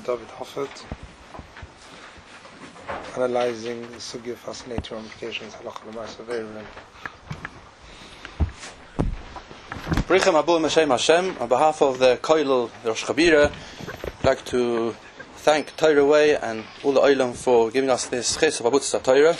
David Hoffert, analyzing the Sugya fascinating ramifications Halacha L'Maaseh Eruvin. Brichem Abu Meshem Hashem, on behalf of the Koilel Rosh Chabira, I'd like to thank Torah Way and all the Olam for giving us this Ches of Abutzah Torah.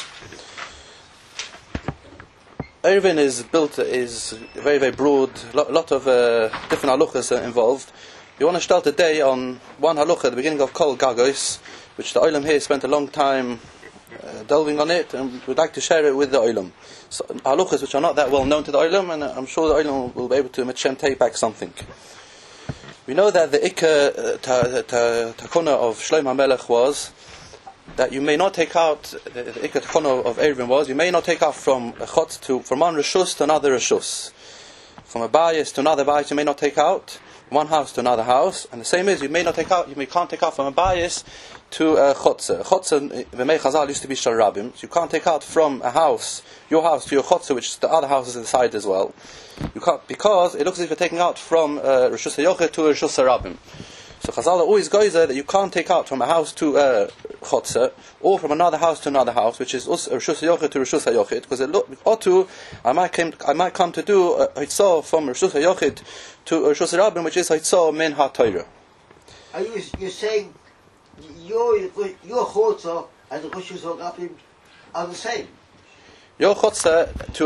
Eruvin is very, very broad, lot of different halachas are involved. We want to start today on one halacha at the beginning of Kol Gagos, which the Olam here spent a long time delving on it, and we'd like to share it with the Olam. So, halachas which are not that well known to the Olam, and I'm sure the Olam will be able to take back something. We know that the Ikka Takuna of Shlomo HaMelech was that you may not take out, the Ikka Takuna of Eruvin was, you may not take out from a chotz from one reshus to another reshus. From a bayis to another bayis you may not take out, one house to another house, and the same is you can't take out from a bayis to a chotze. Chotze, V'mei Chazal used to be shal rabim, so you can't take out from a house, your house to your chotze, which the other houses on the side as well. You can't, because it looks as if you're taking out from Reshus HaYochid to Reshus HaRabim. So Chazal always goes there that you can't take out from a house to a chotze, or from another house to another house, which is Reshus HaYochid to Reshus HaYochid, because I might come to do a hitzah from Reshus HaYochid to Reshus HaRabim, which is hitzah min ha-Torah. Are you saying your chotze and the Reshus HaRabim are the same? Your chotze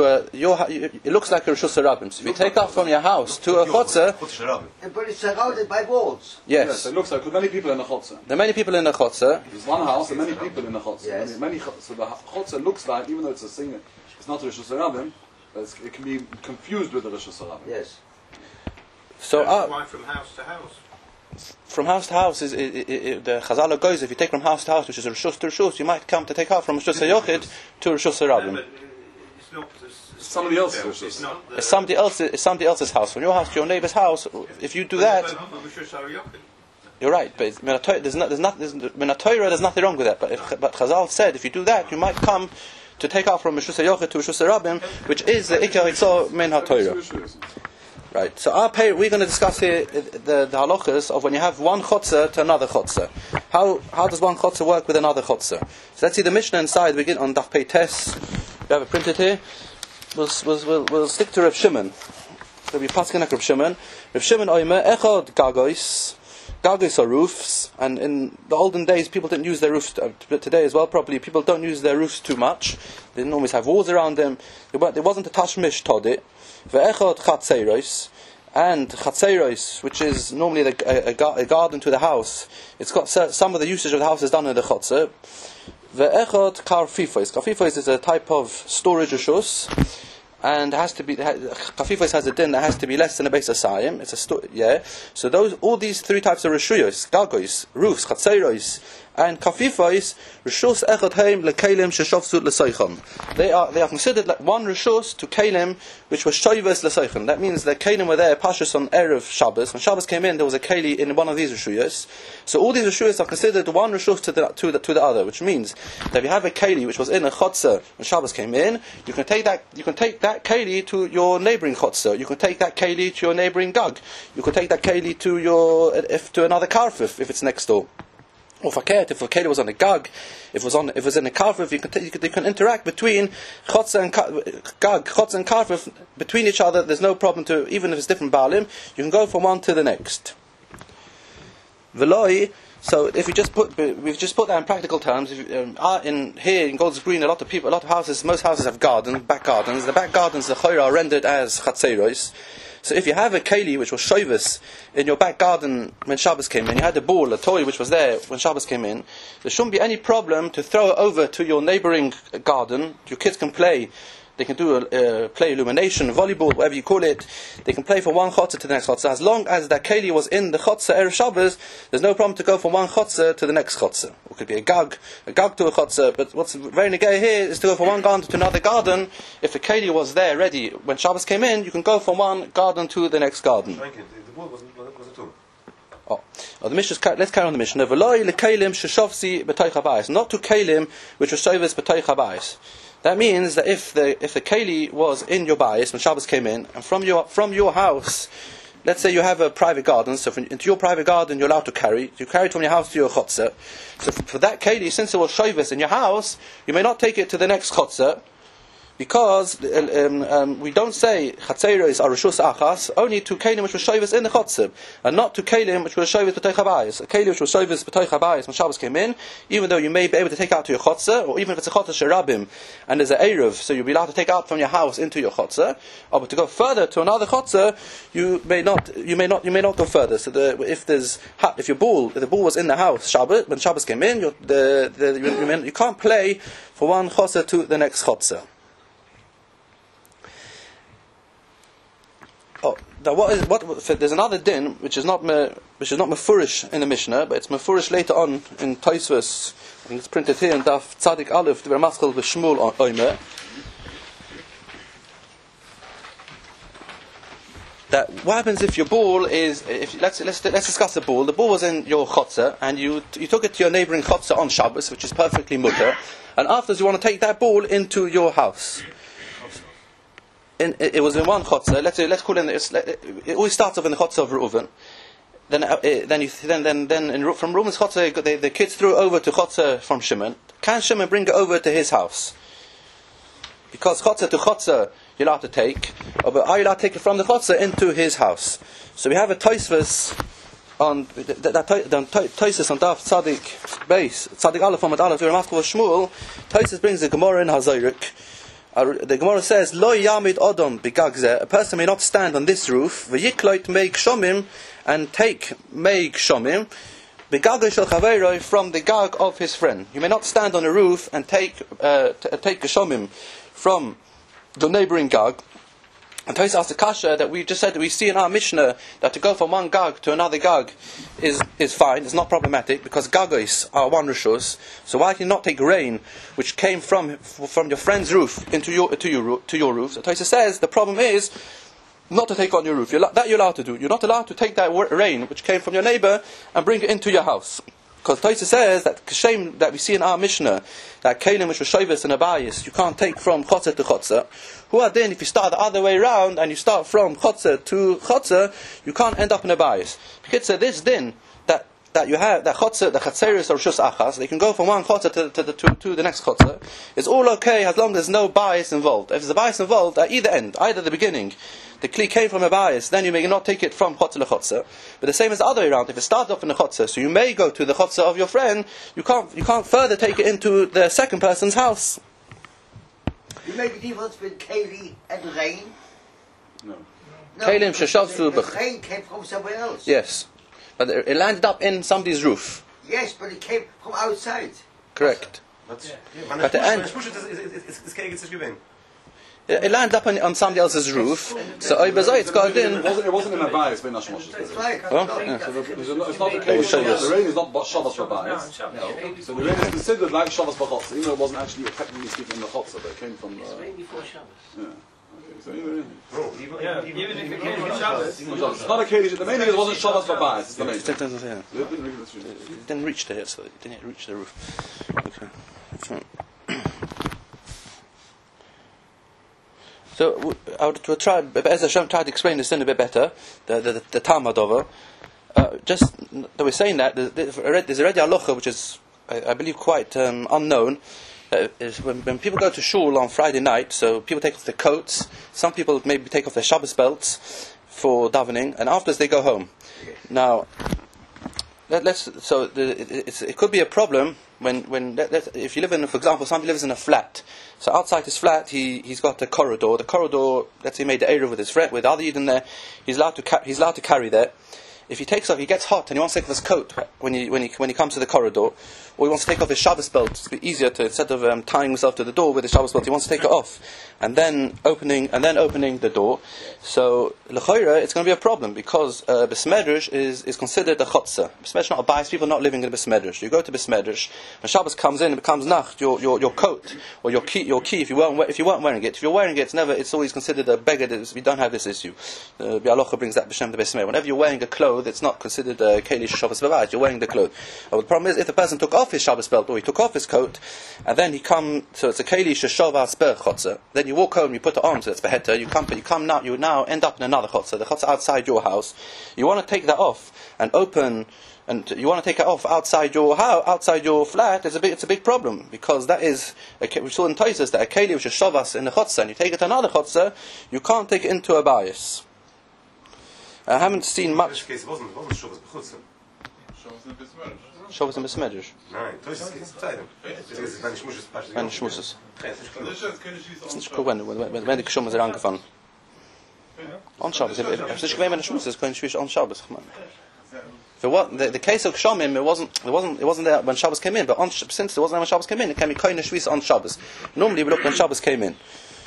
it looks like a Reshus HaRabim. So if you take out from your house to a chotze, but it's surrounded by walls. Yes, it looks like many people in the chotze. There are many people in the chotze. There's one house and many people in the chotze. Yes. So the chotze looks like, even though it's a single, it's not a Reshus HaRabim, but it can be confused with the Reshus HaRabim. Yes. So why from house to house? From house to house, the Chazal goes, if you take from house to house, which is Reshus to Reshus, you might come to take out from Reshus HaYochid to Reshus HaRabim. It's not somebody else's Reshus. It's somebody else's house. From your house to your neighbor's house, if you do that, you're right. But there's nothing wrong with that. But Chazal said, if you do that, you might come to take out from Reshus HaYochid to Reshus HaRabim, which is the Ikar Hitzah Min HaTorah. Right. So we're going to discuss here the halachas of when you have one chotze to another chotze. How does one chotze work with another chotze? So let's see the Mishnah inside. We begin on Daf Pei Tes. We have it printed here. We'll stick to Rav Shimon. So we pass Rav Shimon. Rav Shimon oimer echad gagos. Gagos are roofs, and in the olden days people didn't use their roofs. Today as well, probably people don't use their roofs too much. They didn't always have walls around them. There wasn't a tashmish todit. Ve'echad chatzeiros, and chatzeiros, which is normally a garden to the house. It's got some of the usage of the house is done in the chotze. Ve'echad karfifos. Karfifos is a type of storage reshus, and has to be karfifos has a din that has to be less than a base asayim. It's So all these three types of reshuyos, gagos, roofs, chatzeiros, and kafifos, reshus echad heim lekelim sheshavsu lesaycham. They are considered like one reshus to kelim which was shoyves lesaycham. That means the kelim were there pashus on erev Shabbos. When Shabbos came in, there was a keli in one of these reshuyos. So all these reshuyos are considered one reshus to the other, which means that if you have a keli which was in a chotze when Shabbos came in, you can take that keli to your neighboring chotze. You can take that keli to your neighboring gag. You can take that keli to another karfif if it's next door. Or if a keli was on a gag, if it was in a karfif, you can interact between chotze and karfif between each other. There's no problem to, even if it's different baalim, you can go from one to the next. Veloi. So if we've just put that in practical terms. Here in Golders Green, a lot of houses, most houses have back gardens. The back gardens, the chayra, are rendered as chatzeiros. So if you have a keli which was shoyves in your back garden when Shabbos came in, you had a toy which was there when Shabbos came in, there shouldn't be any problem to throw it over to your neighboring garden. Your kids can play. They can do play illumination, volleyball, whatever you call it. They can play from one chotze to the next chotze. As long as that keli was in the chotze erev Shabbos, there's no problem to go from one chotze to the next chotze. It could be a gag to a chotze. But what's very negay here is to go from one garden to another garden. If the keli was there ready when Shabbos came in, you can go from one garden to the next garden. The wall was a tomb. The Mishnah. Let's carry on the Mishnah. V'loi lekelim sheshavsi b'toich habayis. Not to kelim which was shoyves b'toich habayis. That means that if the keli was in your bayis when Shabbos came in, and from your house let's say you have a private garden, so into your private garden you're allowed to carry. You carry it from your house to your chotzer. So for that keli, since it was shovis in your house, you may not take it to the next chotzer, because we don't say chatzeros are reshus achas only to kelim which were shovis in the chotzer, and not to kelim which were shovis b'toich habayis. A keli which was shovis b'toich habayis when Shabbos came in, even though you may be able to take out to your chotzer, or even if it's a chotzer sherabim and there's an eruv, so you'll be allowed to take out from your house into your chotzer. Or but to go further to another chotzer, you may not go further. So if the bull was in the house Shabbos when Shabbos came in, you can't play for one chotzer to the next chotzer. Oh, now there's another din which is not mefurish in the Mishnah, but it's mefurish later on in Tosfos. I think it's printed here in Daf Tzadik Aleph, the Maschal v'Shmuel Omer. That what happens if your bull is? Let's discuss the bull. The bull was in your chotzer, and you took it to your neighboring chotzer on Shabbos, which is perfectly mutter, and afterwards you want to take that bull into your house. It was in one chotzer. Let's call it always starts off in the chotzer of Reuven. Then from Reuven's chotzer, the kids threw it over to chotzer from Shimon. Can Shimon bring it over to his house? Because chotzer to chotzer you're allowed to take, but are you allowed to take it from the chotzer into his house? So we have a Tosfos on Tosfos on Daf Tzadik base Tzadik Aleph Amud Aleph the Maschal Shmuel. Tosfos brings the Gemara in Hazayrik. The Gemara says, Lo yamid odom b'gagzeh, a person may not stand on this roof, v'yikloit meig shomim, and take meig shomim, b'gagah shel chaveroi, from the gag of his friend. You may not stand on a roof and take a shomim from the neighboring gag. And Tosfos asked the kasha that we just said that we see in our Mishnah that to go from one gag to another gag is fine, it's not problematic, because gagos are one rishus. So why can you not take rain which came from your friend's roof into your roof? So Tosfos says the problem is not to take on your roof. That you're allowed to do. You're not allowed to take that rain which came from your neighbor and bring it into your house. Because Tosfos says that shame that we see in our Mishnah that kelim which was shovis and abayis you can't take from chotzer to chotzer. Who are then if you start the other way around and you start from chotzer to chotzer, you can't end up in abayis. Because this din that you have that chotzer, the chatzeris or reshus achas, they can go from one chotzer to the next chotzer. It's all okay as long as there's no bias involved. If there's a bias involved at either end, either the beginning, the kli came from a bias, then you may not take it from chotzer to chotzer. But the same as the other way around. If it started off in the chotzer, so you may go to the chotzer of your friend, you can't further take it into the second person's house. You make a difference between keli and rain? No. Rain Kelim came from somewhere else. Yes. But it landed up in somebody's roof. Yes, but it came from outside. Correct. But the end. It landed up on somebody else's roof. So it's got in. It wasn't in a bias, but not Shmosh. That's right. Oh, yeah. So it's not the case. The rain is not Shabbos for bias. No. So the rain is considered like Shabbos for chotzer, even though it wasn't actually technically speaking in the chotzer, but it came from. It's rain before Shabbos. Yeah. So even if it came from Shabbos. it's not a case. The main thing is it wasn't Shabbos for bias. It's the main thing. It didn't reach there, so it didn't reach the roof. Okay. So I would try, as Hashem tried to explain this in a bit better, the Talmud over. Just that we're saying that there's already a halacha which is, I believe, quite unknown. Is when people go to shul on Friday night, so people take off their coats. Some people maybe take off their Shabbos belts for davening, and afterwards they go home. Now, it could be a problem when if you live in, for example, somebody lives in a flat. So outside his flat, he's got a corridor. The corridor, let's say, he made the area with his friend, with other Yidden there. He's allowed to carry that. If he takes off, he gets hot and he wants to take off his coat when he comes to the corridor, or he wants to take off his Shabbos belt. It's a bit easier to, instead of tying himself to the door with his Shabbos belt, he wants to take it off and then opening the door. So l'chayra, it's going to be a problem because besmedrish is considered a chotzer. Besmedrish not a bias. People not living in the besmedrish. You go to besmedrish when Shabbos comes in, it becomes nacht. Your coat or your key. If you weren't wearing it, if you're wearing it, it's always considered a beggar. We don't have this issue. Bialocha brings that b'shem the besmed. Whenever you're wearing a cloth, it's not considered a keli Shabbos b'bayit. You're wearing the cloth. But the problem is if the person took off his Shabbos belt, or he took off his coat, and then he come, so it's a Keli Sheshovas Ber Chotzer. Then you walk home, you put it on, so it's Beheta, you now end up in another Chotzer, the Chotzer outside your house. You want to take that off and open, and you want to take it off outside your house, outside your flat. It's a big problem, because that is, we saw in Toises that a Keli Sheshovas in the Chotzer, and you take it to another Chotzer, you can't take it into a bias. I haven't seen much. In this case, it wasn't Shabbos b'chutzim. Shabbos and Besmedrish. Nein, Toises case, Zeidem. Wenn ich muss es passen. Wenn ich muss es. Es ist nicht cool, wenn die Geschumme angefangen. On Shabbos. If it's nicht gewesen, wenn ich muss es, kann ich on Shabbos. For what the case of Shomim, it wasn't there when Shabbos came in, but since it wasn't there when Shabbos came in, it can be kind of shvis on Shabbos. Normally we look when Shabbos came in.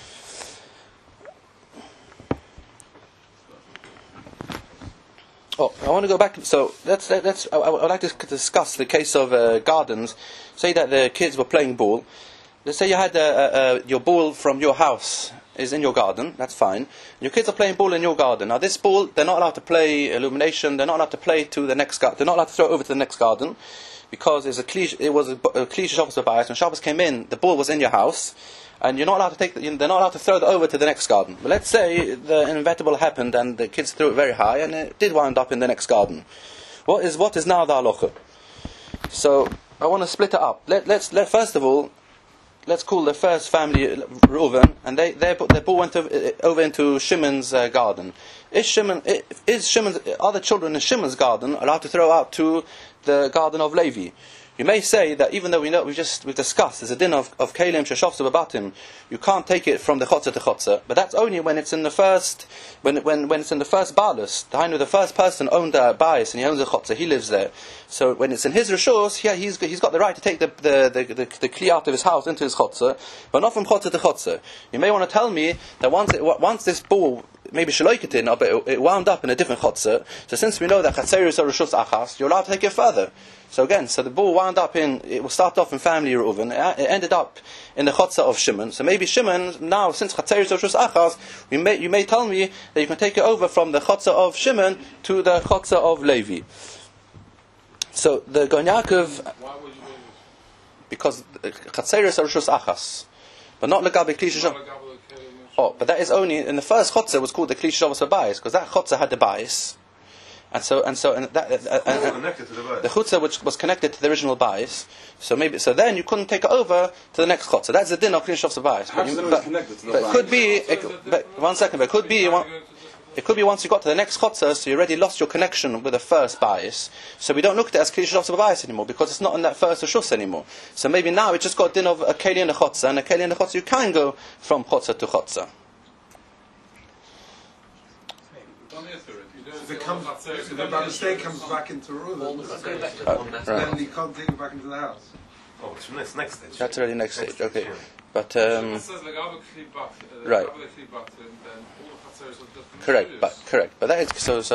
Oh, I want to go back. So let's. I would like to discuss the case of gardens. Say that the kids were playing ball. Let's say you had your ball from your house is in your garden. That's fine. Your kids are playing ball in your garden. Now this ball, they're not allowed to play illumination. They're not allowed to play to the next garden. They're not allowed to throw it over to the next garden, because it was a cliche Shabbos bias. When Shabbos came in, the ball was in your house. And you're not allowed to they're not allowed to throw it over to the next garden. But let's say the inevitable happened and the kids threw it very high and it did wind up in the next garden. What is now the halacha? So I want to split it up. First of all, let's call the first family Reuven, and their ball went over into Shimon's garden. Are the children in Shimon's garden allowed to throw out to the garden of Levi? You may say that even though we've discussed there's a din of Kalim Sheshovsu Babatim, you can't take it from the Chotzer to Chotzer, but that's only when it's in the first when it's in the first Balus. The first person owned a bias and he owns a Chotzer, he lives there. So when it's in his Rishos, he's got the right to take the Kli out of his house into his Chotzer, but not from Chotzer to Chotzer. You may want to tell me that once this ball maybe shaloiketin, but it wound up in a different chotzer. So since we know that chatzerus are rishus achas, you're allowed to take it further. So again, the ball wound up it will start off in family Reuven. It ended up in the chotzer of Shimon. So maybe Shimon now, since chatzerus are rishus achas, you may tell me that you can take it over from the chotzer of Shimon to the chotzer of Levi. So the Gon Yaakov, because chatzerus are rishus achas, but not legabe kli. Oh, but that is only in the first chotzer was called the Kli Shabbos Bayis, because that chotzer had the bias, and that the chotzer which was connected to the original bias. So then you couldn't take it over to the next chotzer. That's the din of Kli Shabbos Bayis. But it could be. It could be once you got to the next chotzer, so you already lost your connection with the first bias. So we don't look at it as Kli Shabbos Bayis anymore, because it's not in that first Rishus anymore. So maybe now it just got a din of a Keli and a chotzer, and a Keli and a chotzer you can go from chotzer to chotzer. If the mistake comes back into Reuven, then you can't take it back into the house. Oh, it's next stage. That's already next stage, okay. But right. Correct. But that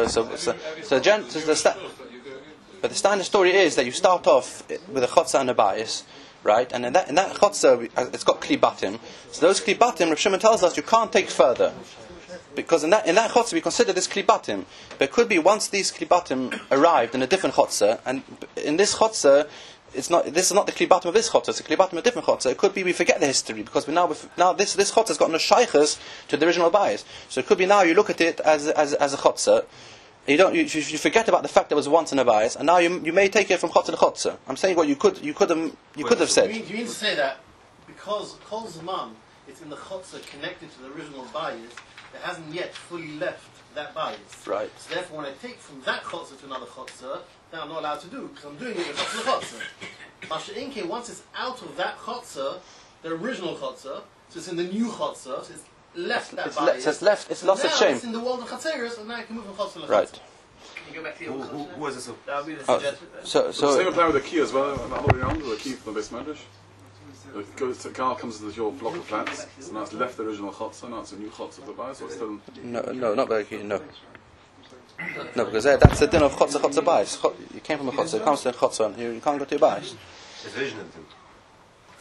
is but the standard story is that you start off with a chotzer and a bias, right? And in that chotzer, it's got kli batim. So those kli batim, Rav Shimon tells us you can't take further, because in that chotzer we consider this kli batim. But it could be once these kli batim arrived in a different chotzer, and in this chotzer, this is not the kli batim of this chotzer, it's a kli batim of a different chotzer. It could be we forget the history, because now this chotzer has got no shaykhs to the original bias. So it could be now you look at it as a chotzer. You forget about the fact that it was once in a bias, and now you may take it from chotzer to chotzer. I'm saying what you could have said. Do you mean to say that because Kol Zman it's in the chotzer connected to the original bias, it hasn't yet fully left that bias. Right. So therefore, when I take from that chotzer to another chotzer, then I'm not allowed to do, because I'm doing it with chotzer to chotzer. Masha once it's out of that chotzer, the original chotzer, so it's in the new chotzer, so it's left that bias. It's lost its shame. It's in the world of chatzeres, and now I can move from chotzer to chotzer. Right. Can you go back to the old chotzer? Who is this? That would be the suggestion. So the same apply with the key as well. Not holding on to the key from the base medrash. The car comes to your block of flats, so now it's left the original chotzer, now it's a new chotzer of the bias, or still... No, not very key, no. No, because that's the din of chotzer bias. You came from a chotzer, it comes to a chotzer, and you can't go to a bias. It's vision of them.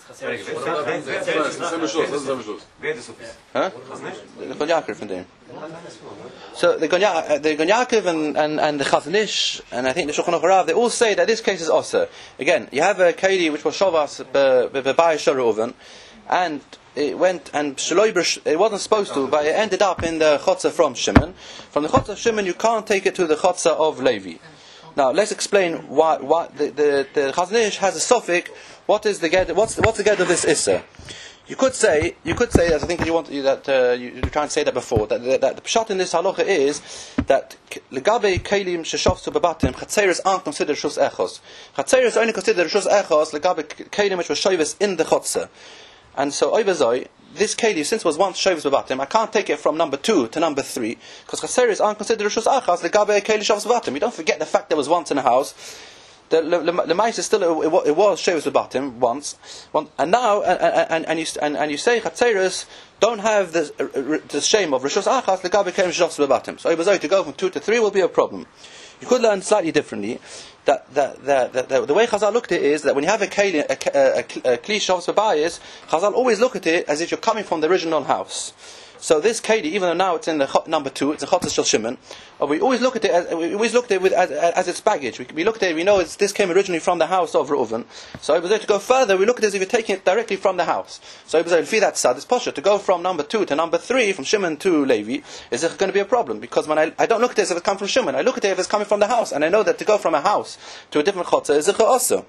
Huh? The Gon Yaakov from there. So the Gon Yaakov and the Chazon Ish, and I think the Shulchan Aruch Harav, they all say that this case is also. Again, you have a keli which was shovas b'bayis sharuven, and it went and it wasn't supposed to, but it ended up in the chotzer from Shimon. From the chotzer of Shimon, you can't take it to the chotzer of Levi. Now let's explain why the Chazon Ish has a suffix. What is the get? What's the get of this issa? You could say, as I think you were trying to say that before, that the pshat in this halacha is that legabe kelim sheshoftu bebatim chatzeres aren't considered shus echos. Chatzeres only considered shus echos legabe kelim which was shovis in the chotzer. And so oibazoi, this keli, since it was once shovis bebatim, I can't take it from number 2 to number 3 because chatzeres aren't considered shus echos legabe keli shovis bebatim. You don't forget the fact there was once in a house. The mice is still it was shavus bebatim once, and now and you say chatzeres don't have the shame of rishus achas legabe kelim shavus bebatim. So to go from 2 to 3 will be a problem. You could learn slightly differently that the way Chazal looked at it is that when you have a kli shavus bebayis, Chazal always look at it as if you're coming from the original house. So this keli, even though now it's in the number 2, it's a chotzer shel Shimon, we always look at it as its baggage. We look at it, we know this came originally from the house of Reuven. So to go further, we look at it as if you're taking it directly from the house. So if that sad, it's posher to go from number 2 to number 3, from Shimon to Levi, is going to be a problem because when I don't look at it as if it's coming from Shimon, I look at it as if it's coming from the house, and I know that to go from a house to a different chotzer is a also.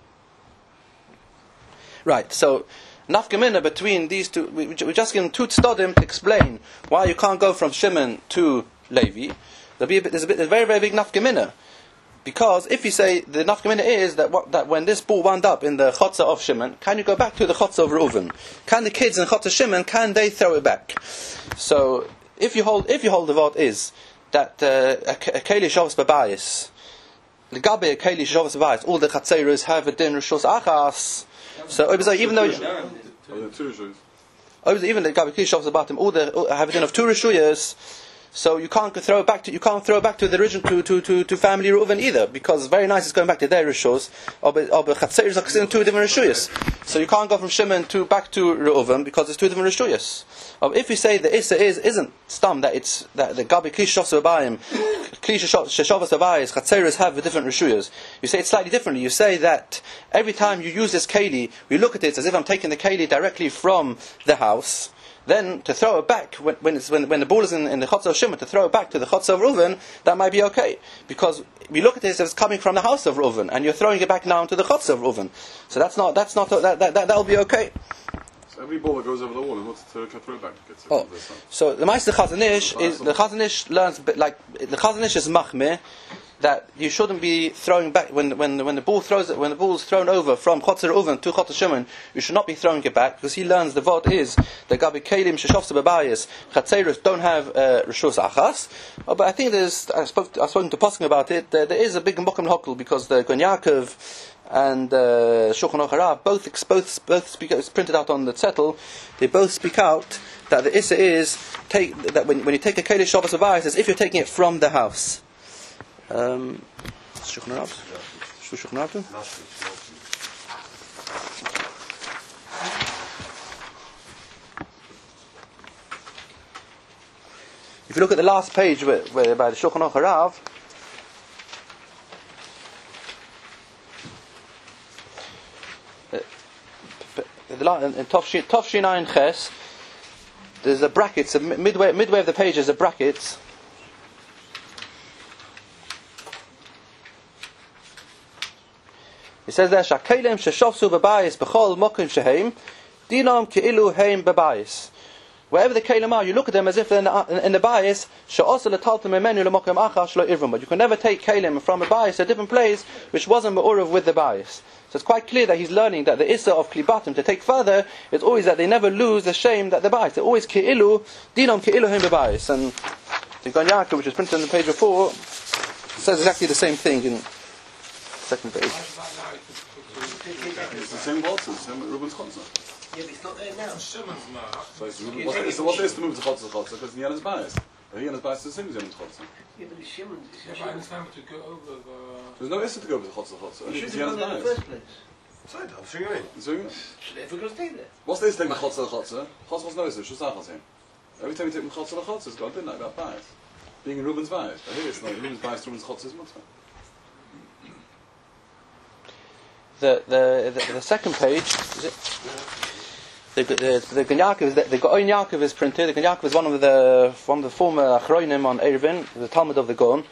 Right. So. Nafkamina between these two, we just give them 2 tzodim to explain why you can't go from Shimon to Levi. There's a very, very big nafkamina. Because if you say the nafkamina is that when this bull wound up in the chotzer of Shimon, can you go back to the chotzer of Reuven? Can the kids in chotzer Shimon, can they throw it back? So if you hold the vote is that a keli shavus bebayis, the gabe a keli shavus bebayis, all the chatzeros have a din rishus achas. So even though even the gabe kli shavus bebatim, all have a din of 2 rishuyas. So you can't throw it back to the original to family Reuven either, because very nice it's going back to their rishos. But chatzeros are considered 2 different rishuyas. So you can't go from Shimon back to Reuven because it's 2 different rishuyas. If you say the issa isn't stam that it's that the gabi kli shavus bebayim, kli shavus bebayis, chatzeros have a different rishuyas. You say it slightly differently. You say that every time you use this keli, we look at it as if I'm taking the keli directly from the house. Then to throw it back when the ball is in the chotzer of Shimon, to throw it back to the chotzer of Reuven, that might be okay, because we look at this as coming from the house of Reuven, and you're throwing it back now into the chotzer of Reuven. So that'll be okay. So every ball that goes over the wall, and what's to throw it back? So the Meister Chazon Ish is the Chazon Ish learns the Chazon Ish is machmir that you shouldn't be throwing back when the ball is thrown over from chotzer Reuven to chotzer Shimon. You should not be throwing it back, because he learns the vod is the gabi kelim sheshofse bebayis chatzeros don't have rishus achas. But I think I've spoken to Poskim about it. There is a big mokum hokel, because the Gon Yaakov and Shulchan Aruch Harav both speak. It's printed out on the zettel. They both speak out that the issa is that when you take a keli shavus bebayis, as if you're taking it from the house. If you look at the last page where by the Shulchan Aruch Harav, in Tofshin Ayin Ches, there's a brackets. Midway of the page is a brackets. It says there, "Shakelim sheshofsu bebayis b'chol mokim sheheim, dinam keilu heim bebayis." Wherever the kelim are, you look at them as if they're in the bayis. She'osa letaltem emenu lemokim achas lo irvum. But you can never take kelim from a bayis to a different place which wasn't me'urev with the bayis. So it's quite clear that he's learning that the issa of klibatim to take further is always that they never lose the shame that the bayis. They're always keilu, dinam keilu heim bebayis. And the Gon Yaakov, which is printed on the page before, says exactly the same thing in second page. It's the same chotzer, same Reuven's chotzer. Yeah, but it's not there now. So what is to move to chotzer? Because he is biased. He is biased the same as Yemen's chotzer. Yeah, but it's Shimon's. Yeah, but I understand to go over the... There's no issue to go over the chotzer. You should have gone in the first place. Sorry, I'm sure you're in. So, If we're going to stay there. what's this thing with Chotzer? Chotzer was no issue. Every time you take Chotzer, it's got a bit like that bias. Being in Reuben's bias. But here it's not. Reuben's bias, Reuben's Chotzer's mutter. The second page, is it? The Gan Yaakov, the Gaon Yaakov is printed. The Gan Yaakov is one of the former Achroinim on Eruvin, the Talmud of the Gaon.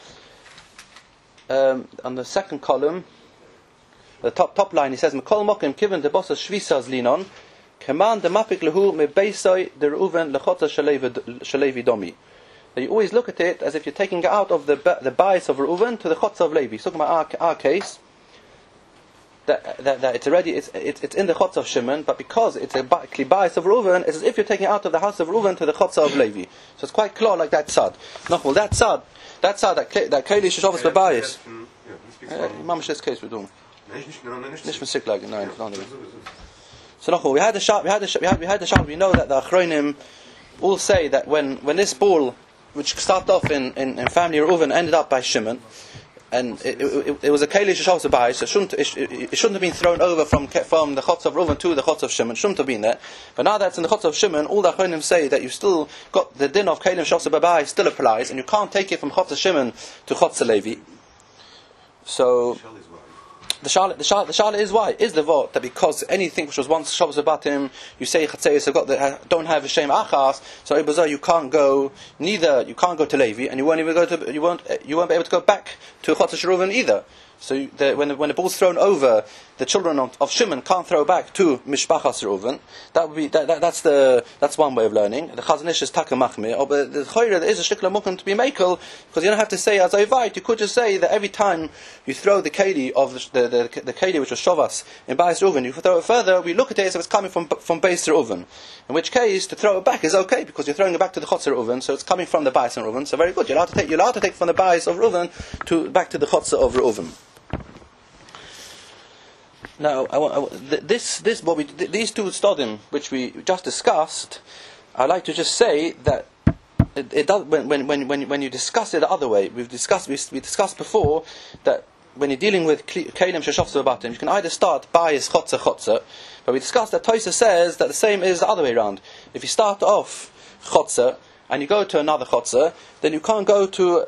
On the second column, the top line, he says, "Mekol mokim kiven de bosas shvisas linon, command the mapik lehu me beisai the Reuven lechotza shalevi domi." So you always look at it as if you're taking it out of the bias of Reuven to the chotza of Levi. He's talking about our case. That it's already it's in the chotza of Shimon, but because it's a bias of Reuven, it's as if you're taking it out of the house of Reuven to the chotza of Levi. So it's quite clear like that tzad. No, well that tzad that Keli Sheshavas bebayis. Mamish this case we're doing. Nicht mit Siklag, no. So no, we had the shot. We know that the Achronim all say that when this ball, which started off in family Reuven, ended up by Shimon. And it was a Keli Sheshavas bebayis, so it shouldn't have been thrown over from the chotz of Reuven to the chotz of Shimon. Shouldn't have been there. But now that's in the chotz of Shimon, all the Achronim say that you still got the din of Keli Sheshavas bebayis still applies, and you can't take it from chotz of Shimon to chotz of Levi. So the shala is why is the vot that because anything which was once Shabbos Batim, you say Chatzeis don't have a shame achas, so you can't go to Levi, and you won't be able to go back to Chodesh Reuven either. So when the ball's thrown over, the children of Shimon can't throw back to Mishpachas Reuven. That would be that's one way of learning. The Chazon Ish is Taka Machmir. But the Chayra, there is a shtikla mukim to be makel, because you don't have to say as Ayvait. You could just say that every time you throw the keli of the keli which was Shavas in Beis Reuven, you throw it further. We look at it as if it's coming from Beis Reuven. In which case, to throw it back is okay because you're throwing it back to the Chotzer Reuven, so it's coming from the Beis Reuven. So very good. You're allowed to take from the Beis of Reuven back to the Chotzer of Reuven. Now, these two stodim which we just discussed, I like to just say that it does when you discuss it the other way. We discussed before that when you're dealing with kelim sheshavas bebatim, you can either start bias chotzer, but we discussed that Tosa says that the same is the other way around. If you start off chotzer and you go to another chotzer, then you can't go to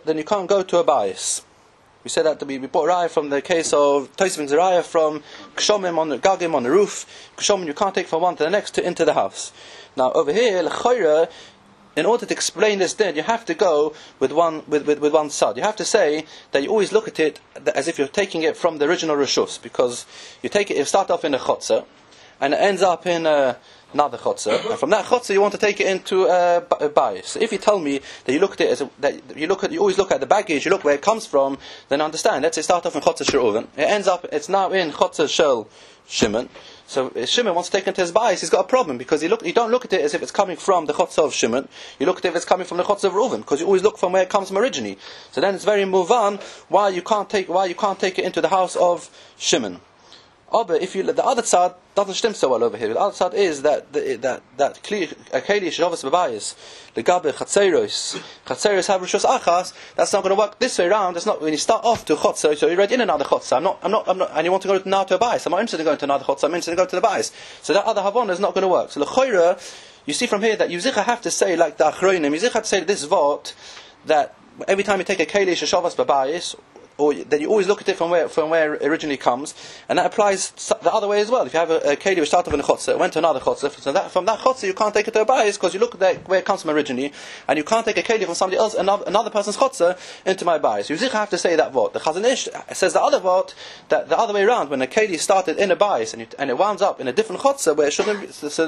a bias. We said that we brought raya from the case of Tosfos Raya from Kshomim on the Gagim on the roof. Kshomim you can't take from one to the next into the house. Now over here, l'chayra, in order to explain this din, you have to go with one side. You have to say that you always look at it as if you're taking it from the original reshus, because you start off in a chotzer, and it ends up in another chotzer, and from that chotzer you want to take it into a bias. So if you tell me that you look at it as you always look at the baggage, you look where it comes from, then understand. Let's say start off in chotzer shel Reuven, it's now in chotzer shel Shimon. So if Shimon wants to take it into his bias, he's got a problem because you don't look at it as if it's coming from the chotzer of Shimon. You look at it if it's coming from the chotzer of Reuven, because you always look from where it comes from originally. So then it's very muvan why you can't take it into the house of Shimon. But if the other side doesn't stem so well over here. The other side is that Keli Sheshavas bebayis legabe Chatzeros have rishus achas. That's not going to work this way around. It's not when you start off to chotzer, so you're right in another chotzer. I'm not, and you want to go now to a bias. I'm not interested in going to another chotzer. I'm interested in going to the bias. So that other havon is not going to work. So the chayra, you see from here that you have to say like the achroinim. You have to say this vot that every time you take a Keli Sheshavas bebayis, or that you always look at it from where it originally comes, and that applies the other way as well. If you have a keli which started off in a chotzer, went to another chotzer, so from that chotzer you can't take it to a bias because you look at where it comes from originally, and you can't take a keli from somebody else, another person's chotzer, into my bias. You have to say that vot. The Chazon Ish says the other vot, that the other way around, when a keli started in a bias and it wound up in a different chotzer where it shouldn't,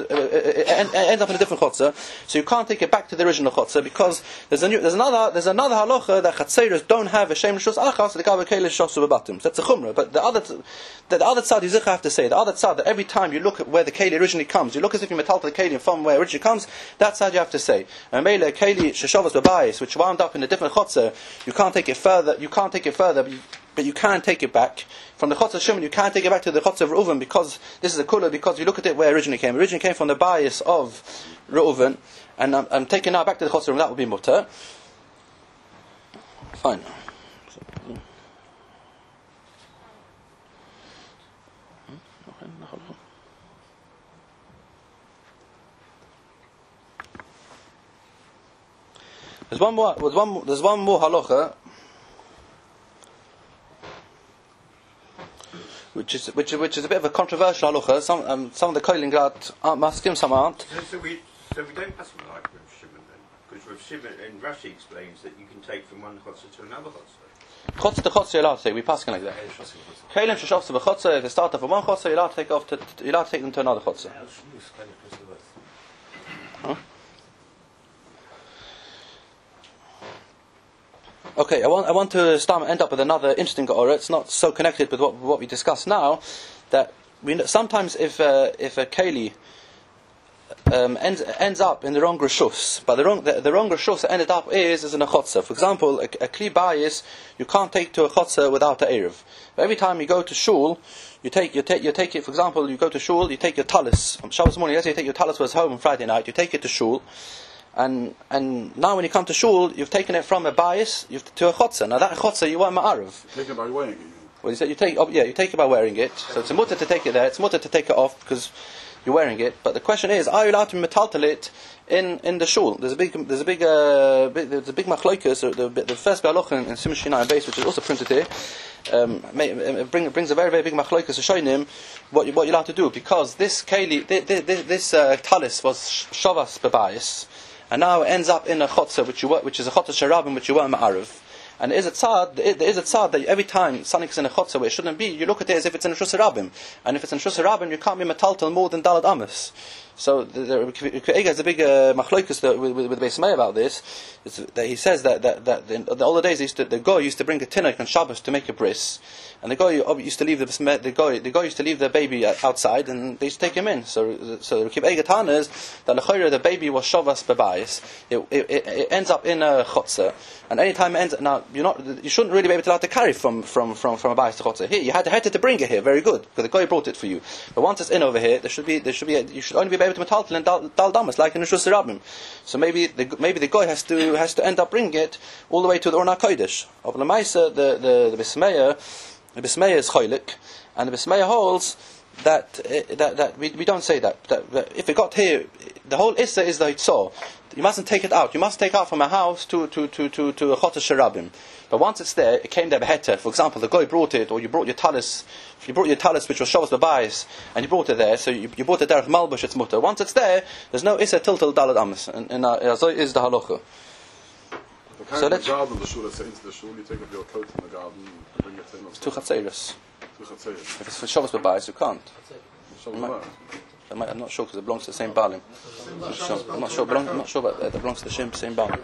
it ends up in a different chotzer, so you can't take it back to the original chotzer because there's another halacha that chatzeros don't have a shem rishus achas. That's a chumrah, but the other side you have to say, the other side that every time you look at where the keli originally comes, you look as if you metal the keli from where it originally comes. That side you have to say. And mele keli sheshavas bebayis, which wound up in a different chotzer, you can't take it further. But you can take it back from the chotzer Shimon. You can't take it back to the chotzer of Reuven because this is a kula. Because you look at it where it originally came. It originally came from the bias of Reuven, and I'm taking now back to the chotzer Reuven. That would be mutter. Fine. There's one more halacha, which is a bit of a controversial halacha. Some of the Kohen Gadol aren't maskim, some aren't. So we don't pass on like Rav Shimon then, because Rav Shimon and Rashi explains that you can take from one chotzer to another chotzer. Chotzer to chotzer, you're allowed to take. We pass like that. Kalim sheshofs to chotzer. If they start off from one chotzer, you're allowed to take them to another chotzer. Huh? Okay, I want to end up with another interesting ge'ora. It's not so connected with what we discussed now. That sometimes if a keli ends up in the wrong reshus, but the wrong reshus ended up is in a chotzer. For example, a kli bayis you can't take to a chotzer without an erev. Every time you go to shul, you take it. For example, you go to shul, you take your talis on Shabbos morning. Let's say you take your talis was home on Friday night. You take it to shul. And now when you come to shul, you've taken it from a bias to a chotzer. Now that chotzer you want ma'arav. Take it by wearing it. Well, you said you take it by wearing it. So it's a mutter to take it there. It's a mutter to take it off because you're wearing it. But the question is, are you allowed to metaltal it in the shul? There's a big machlokas. The first halacha in Simon Shinai base, which is also printed here, brings a very very big machlokas to show him what you're allowed to do, because this keli, this talis was shavas bebayis. And now it ends up in a chotzer, which is a chotzer sharabim, which you weren't ma'arav. And there is a tzad that every time something is in a chotzer where it shouldn't be, you look at it as if it's in a shus harabim. And if it's in shus harabim, you can't be metaltal more than dalad amos. So there's a big machlokus with Beis Meir about this. That he says that in the older days the guy used to bring a tinnik on Shabbos to make a bris, and the guy used to leave the guy used to leave the baby outside, and they used to take him in. So Reb Eiger Tana that the baby was shavas bebayis. It ends up in a chotzer, and anytime it ends now you shouldn't really be able to carry from a bayis to chotzer. Here you had to bring it here, very good, because the guy brought it for you. But once it's in over here, you should only be able to metaltal and dal damas like in the shus harabim. So maybe the guy has to end up bringing it all the way to the Orna Kodesh. Of the Maisa, the Beis Meir is chaylik, and the Beis Meir holds that we don't say that if it got here, the whole issa is the hitzor. You mustn't take it out. You must take out from a house to a chodesh sharabim. But once it's there, it came there beheter. For example, the guy brought it, or you brought your talis. You brought your talis, which was shavas bebayis, and you brought it there. So you brought it there with malbush. It's mutter. Once it's there, there's no issa tiltal dalad amas, and so is the halacha. So let's garden the shul. Let's say into the shul, you take up your coat in the garden, and bring it in. Two chatzeros. If it's for shavas bebayis, you can't. I'm not sure because it belongs to the same balim. I'm not sure, but it belongs to the same balim.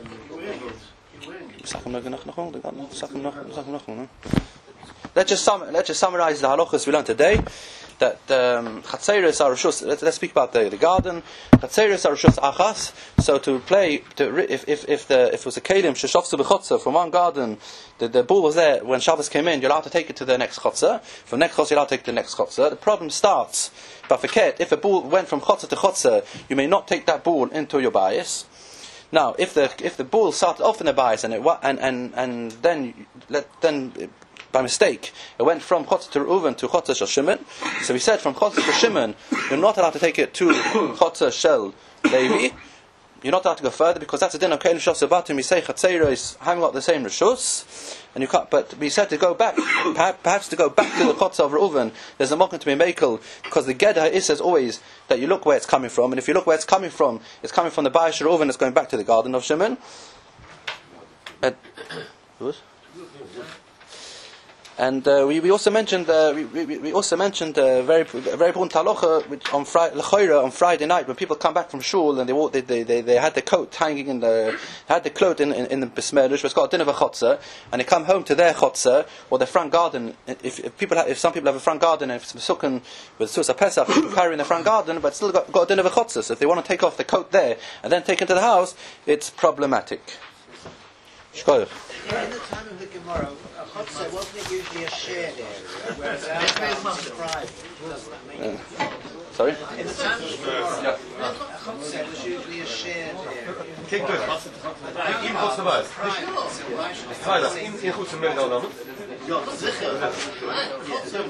Let's just summarize the halachas we learned today. That chatzeres are reshus. Let's speak about the garden. Chatzeres are reshus achas. So if it was a kelim sheshofsu b'chotzer from one garden, the bull was there when Shabbos came in. You're allowed to take it to the next chotzer. From next chotzer, you're allowed to take it to the next chotzer. The problem starts. But if a bull went from chotzer to chotzer, you may not take that bull into your bias. Now, if the bull started off in the bias and then by mistake it went from chotzer to Reuven to chotzer shel Shimon, so we said from chotzer to Shimon you're not allowed to take it to chotzer shel Levi. You're not allowed to go further because that's a din of kelim shel Sabbatim. We say chatzera is hanging up the same reshus, and you can't. But we said to go back, perhaps to go back to the chotzer of Reuven. There's a mokum to be makel because the gedah is says always that you look where it's coming from, and if you look where it's coming from the bayis shel Reuven. It's going back to the garden of Shimon. And we also mentioned very important halacha which on Friday night when people come back from shul and they had the coat hanging in the cloth in the besmer which was got a din of a chotzer, and they come home to their chotzer or their front garden. If some people have a front garden and if it's mesukan with Susa Pesach, people carry in the front garden but still got a din of a chotzer. So if they want to take off the coat there and then take it to the house, it's problematic. Shkoyach. In the time of the Gemara, a chotzer wasn't it usually a shared area, whereas our house is private. Doesn't that make sense? Sorry? In the time of the Gemara, a chotzer was usually a shared area. Kijk terug. Im Chutz Bebayis. In Chutz Bebayis. Ja, sicher. Nein, Chotzer.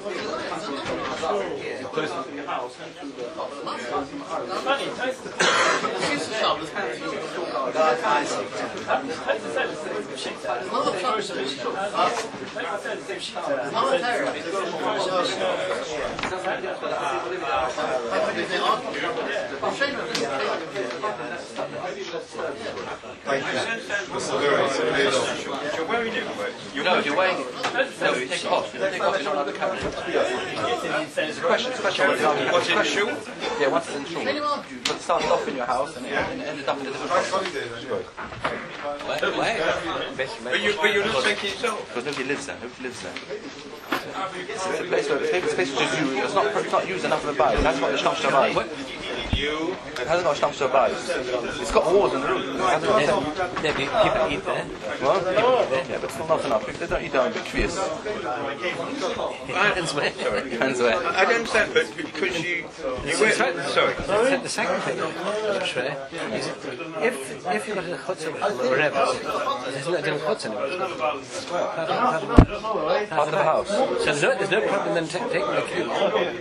No, you're weighing it. No, you take it off. You take it off, you don't have the camera. It's a question. What's in the shoe? Yeah, once it's in the shoe. But it started off in your house and it ended up in a different place. But you're not taking it off. Because nobody lives there. It's a place where it's just used. It's not used enough of the bike. That's what the Stammstelle buys. It hasn't got a Stammstelle buys. It's got walls in the roof. It hasn't got people eat there. What? Yeah, but still not enough. They don't eat down big kvies. Depends where. Depends where. I don't understand, but because you sorry. The second thing, is if you've got a chutzah or whatever, there's no chutzah anymore. Part of the house. So there's no problem then taking the cube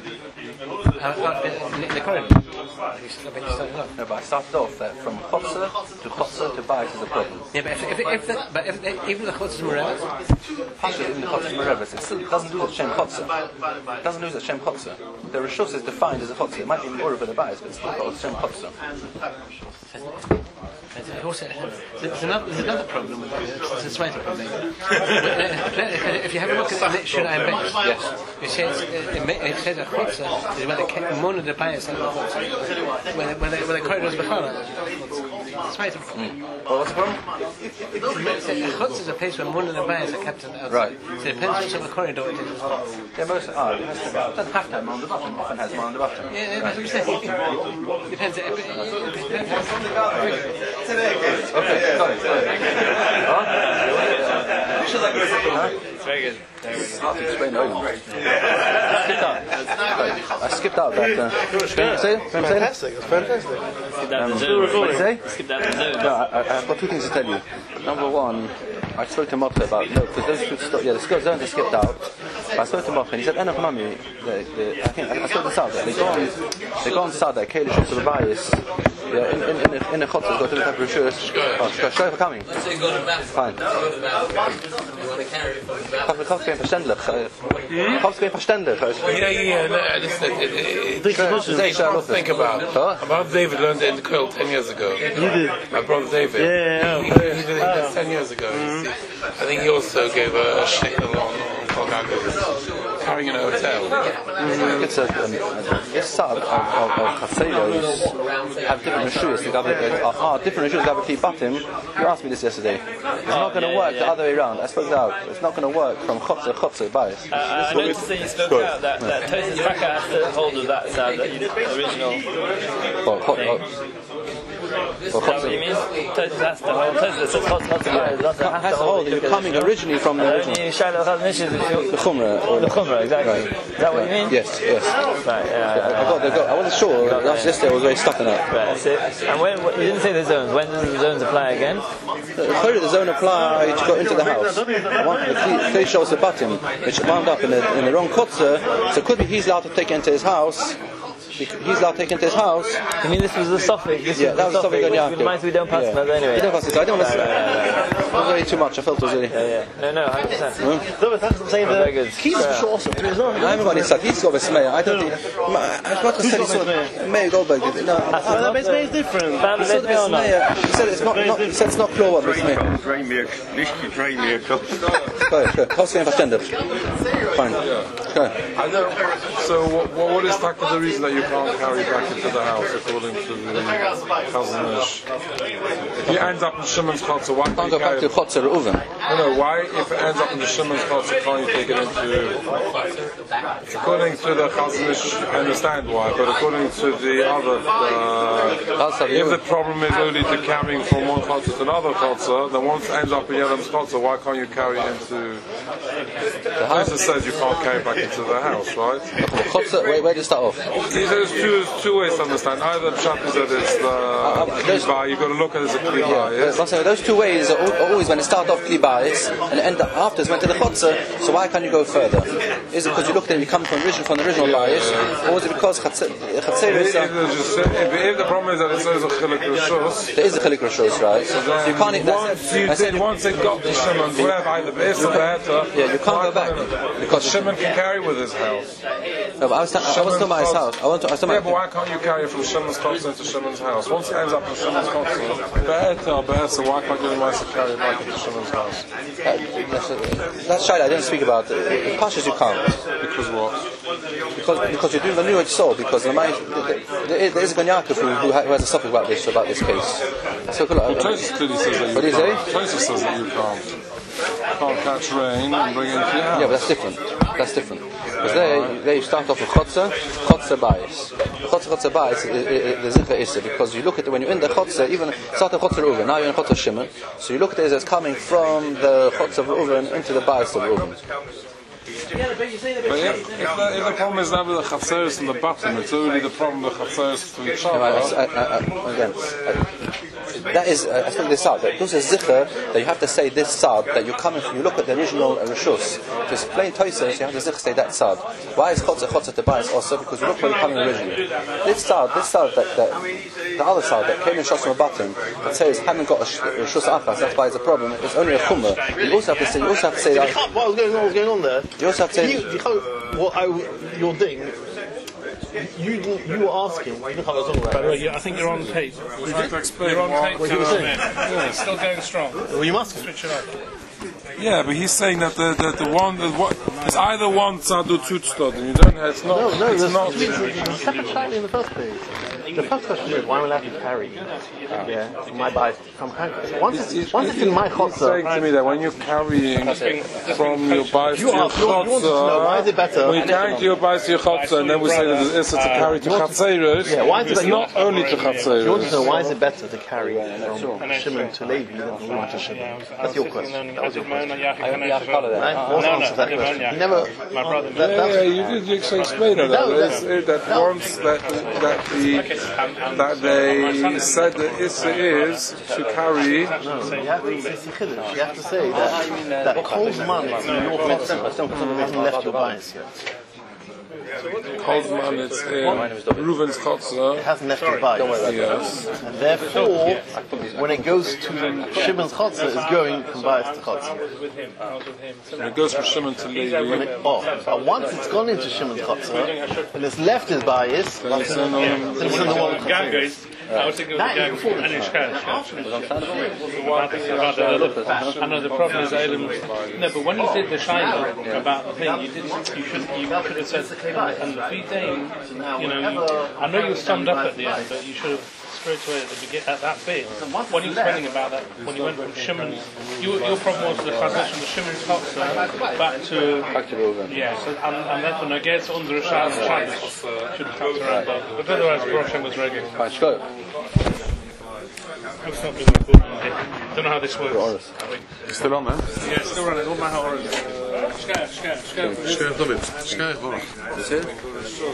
in the corridor. No, but I started off from chutzah to bayis is a problem. Yeah, but if even the chutzah merevas, even the chutzah merevas, it still doesn't lose its shem chutzah. It doesn't lose its shem chutzah. The rishus is defined as a chutzah. It might be more of a bayis, but it's still got a shem chutzah. There's another problem with it. It's a sweater problem. If you have a look at the Shura and Beis, yes, it says a chutzah is where the moon of the bayis and the chutzah, where the corridors bechala. Sweater problem. Well, what's the problem? A chutzah is a place where moon of the bayis are kept outside. Right. So it depends which of the corridor it is. Yeah, most it doesn't have to have on the bottom. Often has on the bottom. Yeah, that's what I'm saying. Depends. Okay, got it. Very good. Hard to explain I skipped out that. Say it? Fantastic, it's fantastic. What did you say? No, I've got two things to tell you. Number one, I spoke to Mokta about, no, because the zones are skipped out. But I spoke to Mokta and he said, Enoch Mami, I spoke to Sauda, they go on Sauda, Kalish to the bias. Yeah, in the chutzah, go to the type of rishus. Show for coming. Fine. Kopf gehen verständlich. Kopf gehen verständlich. Think about David learned it in the quilt 10 years ago. You did? My brother David. Yeah. He did it 10 years ago. I think he also gave a shekel on carrying in a hotel. It's this side of Chasedos have different rishus. Different rishus have a keep bottom. You asked me this yesterday. It's not going to work the other way around. I spoke out. It's not going to work from chutzah bias. I noticed that you spoke out that Tosas Taka has to hold of that side, that original. Is that what you mean? Tosas has to hold. Tosas says chutzah has to hold. You're coming originally from the original. The Chumrah, exactly. Right. Is that what you mean? Yes. Right, I wasn't sure. Yesterday I was very stuck on that. Right, so, and when you didn't say the zones. When does the zones apply again? The zone apply to go into the house. The kli shows the bottom, which wound up in the wrong chutzah. So it could be he's allowed to take it into his house. He's allowed to take it into his house. I mean, this was the suffix. That was the suffix on Yaakov. Reminds me we don't pass it anyway. We don't pass it. I don't pass it. It was very too much. I felt it was really. No, 100%. That's saying very good. Keys also. I haven't got any stuff. He's got a smear. I don't think. I've got to say it's Mayor Goldberg. No, that is different. He said it's smear. He said it's not. He said it's not clover, but smear. Go. Hosting verständig. Fine. Go. So what is the reason that you can't carry back into the house according to the Chazanish? If you end up in Shimon's chutzah, why can't you go back to chutzah Reuven? No, why if it ends up in the Shimon's chutzah can't you take it into? According to the Chazanish, I understand why, but according to the other, if the problem is only to carrying from one chutzah to another chutzah, then once it ends up in Yadam's chutzah, why can't you carry it into? The house says you can't carry back into the house, right? Chotzer, where do you start off? There's two ways to understand. Either the chap is that it's the kliba, you've got to look at it as a kliba. Those two ways are always when it starts off klibais and end up afterwards went to the chotzer. So why can't you go further? Is it because you look at it and you come from the original bias, or is it because chatzer is? If the problem is that it's a chilik rishus, there is a chilik rishus, right? So you can't. Once they got the shimon, whatever either beis or better, you can't go back because shimon can carry with his house. No, but I was talking about his house. But why can't you carry from Shimon's kotzer into Shimon's house? Once it ends up in Shimon's kotzer, better, why can't you carry it back into Shimon's house? That's shayla I didn't speak about. Pashas you can't. Because what? Because you're doing the new soul. Because there is a Ganyakov who has a topic about this case. So Tosis clearly says that you can't. Tosis says that you can't catch rain and bring it into your house. Yeah, but that's different. Because there you start off with chotzer bias. Chotzer bias the zikha issa, because you look at it when you're in the chotzer, even start the chotzer uven, now you're in chotzer shimon, so you look at it as coming from the chotzer uven into the bias of uven. But if the problem is not with the chatzeres and the bottom, it's only the problem with the chatzeres to each other. Again, that is, I think this sad. This is zikha that you have to say this sad that you're coming from. You look at the original rishus. To explain toises, you have to zikha say that sad. Why is chotzer to bias also? Because you look where you're coming originally. This sad that the other side that came in Shosma Batim that says haven't got a rishus achas. That's why it's a problem. It's only a chumrah. You also have to say that. What's going on there? You also have to say your thing. You were asking. By the way, I think you're on tape. Would you like to explain you're on tape. What he was saying? Yeah, it's still going strong. Well, you must switch it up. Yeah, but he's saying that the one it's either one tzad or two tzad, and you don't have it's not. No, it's not. There's separate slightly in the first place. The first question is why am I allowed to carry? My bias. Once it's in my chotzer. He's saying to me that when you're carrying from your bias to your chotzer, why is it better? When you're carrying to your bias to your chotzer, and then we say that it's to carry to chatzeros. Yeah, why is it not only to chatzeros? You want to know why is it better to carry from Shimon to Levi than from Levi to Shimon? That's your question. That was your question. My brother. You explained that once that they said that Issa is to carry. No, you have to say that cold months in North Mitzvah hasn't left your bias yet. Coldman, it's Reuven's chotzer. It hasn't left your bias. Yes. And therefore, when it goes to Shimon's chotzer, it's going from bias to chotzer. When it goes from Shimon to Levi. But once it's gone into Shimon's chotzer, and it's left his bias, then it's in the one chotzer. I was thinking of the gang and Ishkash. I know the problem is no, but when you did the shayla about the thing, you should have said and the feeding, I know you summed up at the end, but you should have straight away at that bit. When you were explaining about that, when you went from Shimon, your problem was the transition of Shimon's chotzer back to so and then when it gets under a shadow, should have tapped around that. But otherwise, Roshan was regular. Let's go. Don't know how this works. Still on, man? Yeah, still running. All my orange. Shkaya.